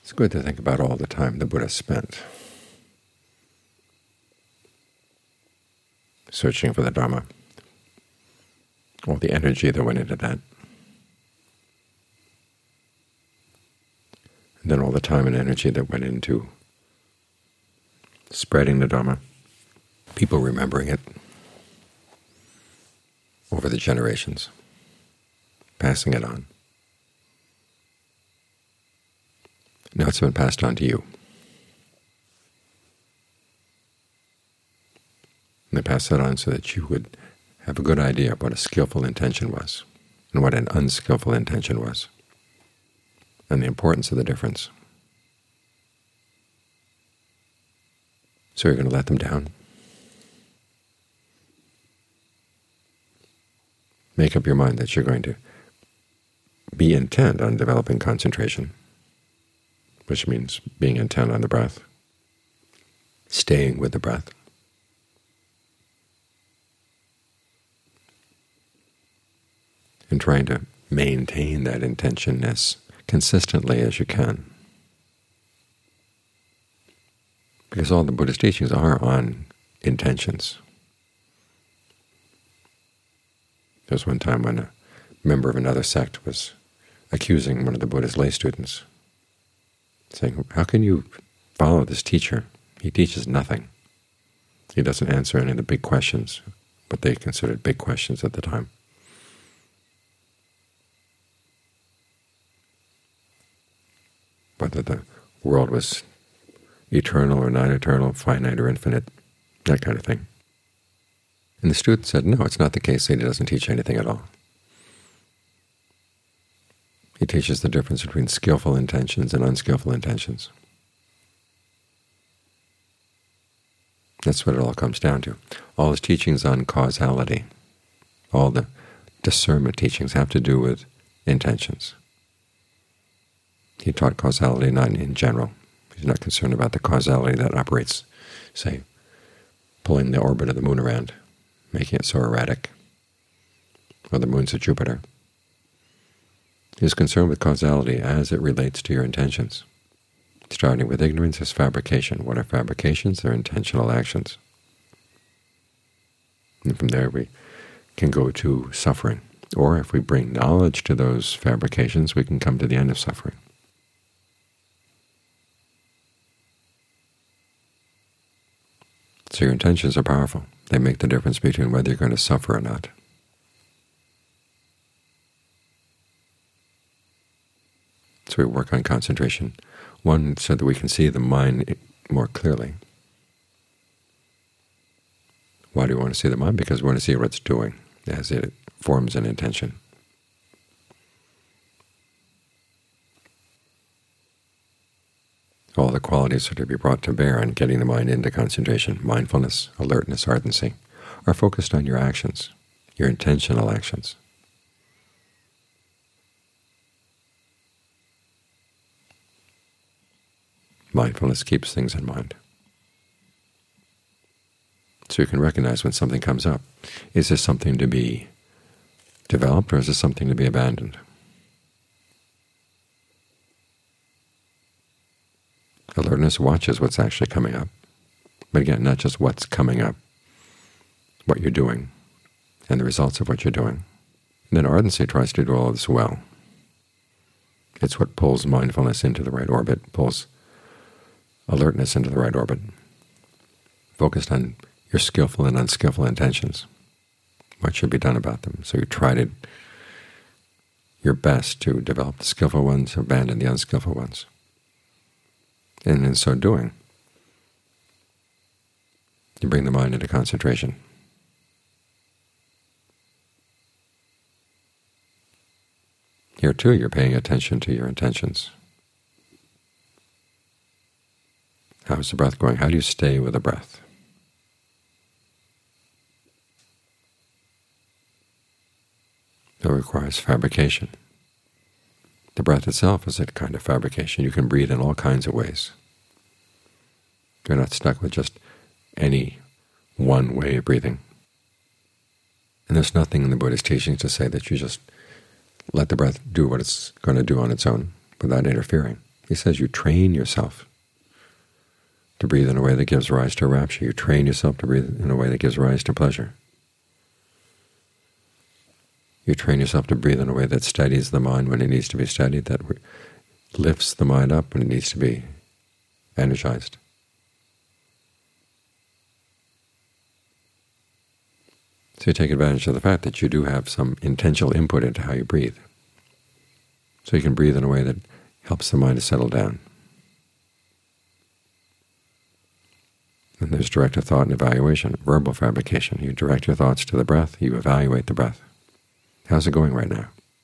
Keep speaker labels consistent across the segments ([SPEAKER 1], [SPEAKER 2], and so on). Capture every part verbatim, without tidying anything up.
[SPEAKER 1] It's good to think about all the time the Buddha spent searching for the Dharma, all the energy that went into that, and then all the time and energy that went into spreading the Dharma, people remembering it over the generations, passing it on. Now it's been passed on to you. And they pass that on so that you would have a good idea of what a skillful intention was and what an unskillful intention was, and the importance of the difference. So you're going to let them down. Make up your mind that you're going to be intent on developing concentration, which means being intent on the breath, staying with the breath. And trying to maintain that intention as consistently as you can. Because all the Buddhist teachings are on intentions. There was one time when a member of another sect was accusing one of the Buddha's lay students, saying, "How can you follow this teacher? He teaches nothing. He doesn't answer any of the big questions," what they considered big questions at the time. Whether the world was eternal or not eternal, finite or infinite, that kind of thing. And the student said, no, it's not the case that he doesn't teach anything at all. He teaches the difference between skillful intentions and unskillful intentions. That's what it all comes down to. All his teachings on causality, all the discernment teachings have to do with intentions. He taught causality not in general. He's not concerned about the causality that operates, say, pulling the orbit of the moon around, making it so erratic, or the moons of Jupiter. He's concerned with causality as it relates to your intentions. Starting with ignorance is fabrication. What are fabrications? They're intentional actions. And from there we can go to suffering. Or if we bring knowledge to those fabrications, we can come to the end of suffering. So your intentions are powerful. They make the difference between whether you're going to suffer or not. So we work on concentration. One, so that we can see the mind more clearly. Why do we want to see the mind? Because we want to see what it's doing as it forms an intention. All the qualities are to be brought to bear on getting the mind into concentration. Mindfulness, alertness, ardency are focused on your actions, your intentional actions. Mindfulness keeps things in mind. So you can recognize when something comes up. Is this something to be developed or is this something to be abandoned? Alertness watches what's actually coming up. But again, not just what's coming up, what you're doing, and the results of what you're doing. And then ardency tries to do all of this well. It's what pulls mindfulness into the right orbit, pulls alertness into the right orbit, focused on your skillful and unskillful intentions, what should be done about them. So you try to your best to develop the skillful ones, abandon the unskillful ones. And in so doing, you bring the mind into concentration. Here too, you're paying attention to your intentions. How's the breath going? How do you stay with the breath? That requires fabrication. The breath itself is a kind of fabrication. You can breathe in all kinds of ways. You're not stuck with just any one way of breathing. And there's nothing in the Buddhist teachings to say that you just let the breath do what it's going to do on its own without interfering. He says you train yourself to breathe in a way that gives rise to rapture. You train yourself to breathe in a way that gives rise to pleasure. You train yourself to breathe in a way that steadies the mind when it needs to be steadied, that lifts the mind up when it needs to be energized. So you take advantage of the fact that you do have some intentional input into how you breathe. So you can breathe in a way that helps the mind to settle down. And there's directed thought and evaluation, verbal fabrication. You direct your thoughts to the breath, you evaluate the breath. How's it going right now?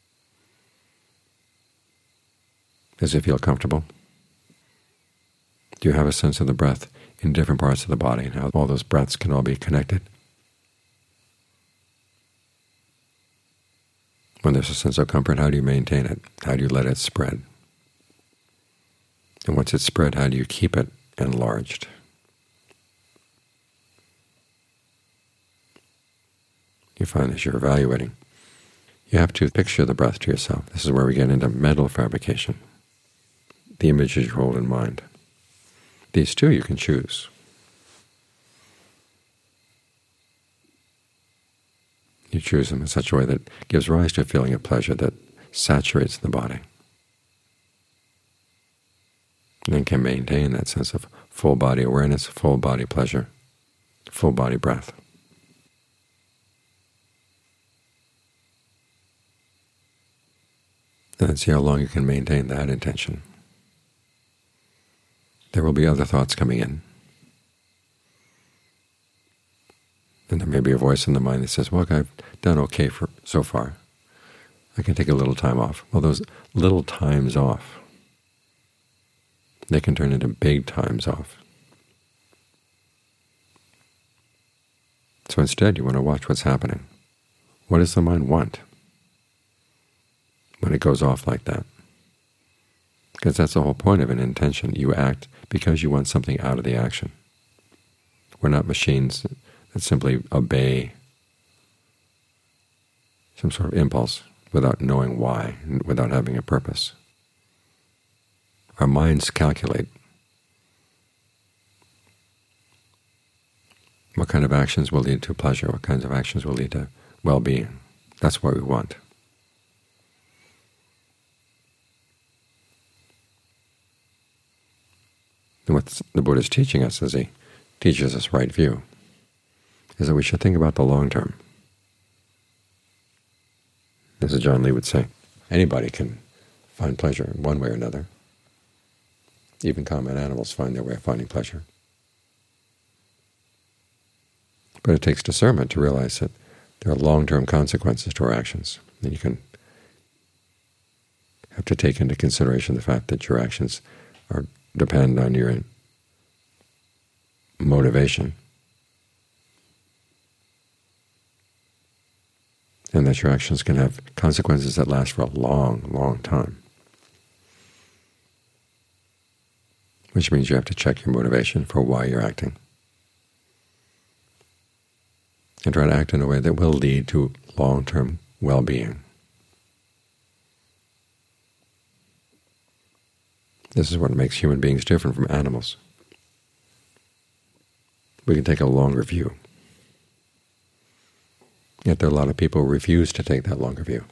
[SPEAKER 1] Does it feel comfortable? Do you have a sense of the breath in different parts of the body and how all those breaths can all be connected? When there's a sense of comfort, how do you maintain it? How do you let it spread? And once it's spread, how do you keep it enlarged? You find as you're evaluating, you have to picture the breath to yourself. This is where we get into mental fabrication, the images you hold in mind. These two you can choose. You choose them in such a way that gives rise to a feeling of pleasure that saturates the body, and then can maintain that sense of full body awareness, full body pleasure, full body breath. And then see how long you can maintain that intention. There will be other thoughts coming in. And there may be a voice in the mind that says, well, I've done okay for so far. I can take a little time off. Well, those little times off, they can turn into big times off. So instead, you want to watch what's happening. What does the mind want when it goes off like that? Because that's the whole point of an intention. You act because you want something out of the action. We're not machines that simply obey some sort of impulse without knowing why, and without having a purpose. Our minds calculate what kind of actions will lead to pleasure, what kinds of actions will lead to well-being. That's what we want. And what the Buddha is teaching us, as he teaches us right view, is that we should think about the long term. As John Lee would say, anybody can find pleasure in one way or another. Even common animals find their way of finding pleasure. But it takes discernment to realize that there are long-term consequences to our actions, and you can have to take into consideration the fact that your actions are depend on your motivation, and that your actions can have consequences that last for a long, long time, which means you have to check your motivation for why you're acting, and try to act in a way that will lead to long-term well-being. This is what makes human beings different from animals. We can take a longer view. Yet there are a lot of people who refuse to take that longer view.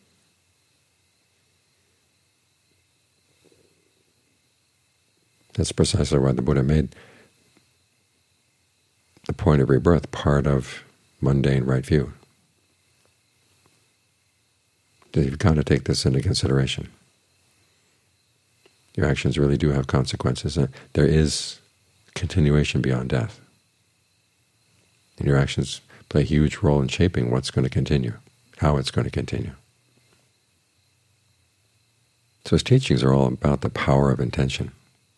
[SPEAKER 1] That's precisely why the Buddha made the point of rebirth part of mundane right view. You've got to take this into consideration. Your actions really do have consequences, and there is continuation beyond death. And your actions play a huge role in shaping what's going to continue, how it's going to continue. So his teachings are all about the power of intention.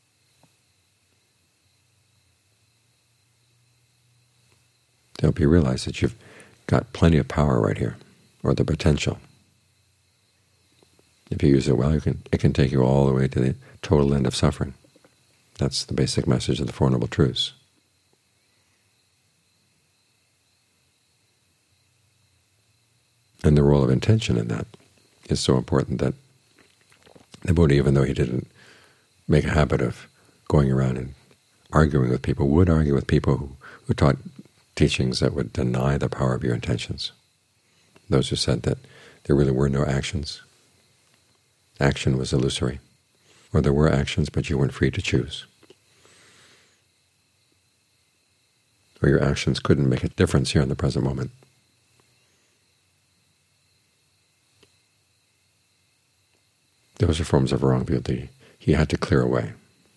[SPEAKER 1] To help you realize that you've got plenty of power right here, or the potential. If you use it well, you can, it can take you all the way to the total end of suffering. That's the basic message of the Four Noble Truths. And the role of intention in that is so important that the Buddha, even though he didn't make a habit of going around and arguing with people, would argue with people who, who taught teachings that would deny the power of your intentions. Those who said that there really were no actions, action was illusory, or there were actions but you weren't free to choose, or your actions couldn't make a difference here in the present moment. Those are forms of wrong view that he had to clear away.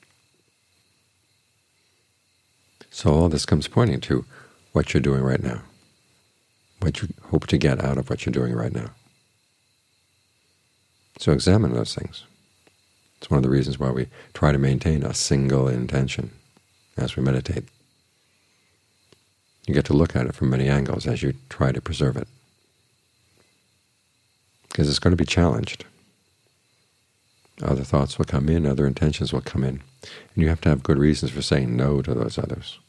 [SPEAKER 1] So all this comes pointing to what you're doing right now, what you hope to get out of what you're doing right now. So examine those things. It's one of the reasons why we try to maintain a single intention as we meditate. You get to look at it from many angles as you try to preserve it, because it's going to be challenged. Other thoughts will come in, other intentions will come in, and you have to have good reasons for saying no to those others.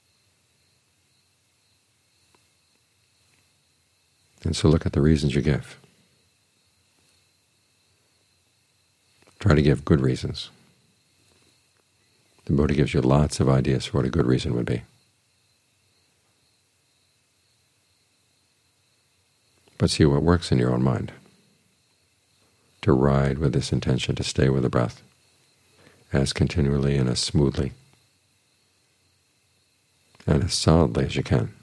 [SPEAKER 1] And so look at the reasons you give. Try to give good reasons. The Buddha gives you lots of ideas for what a good reason would be. But see what works in your own mind. To ride with this intention, to stay with the breath as continually and as smoothly and as solidly as you can.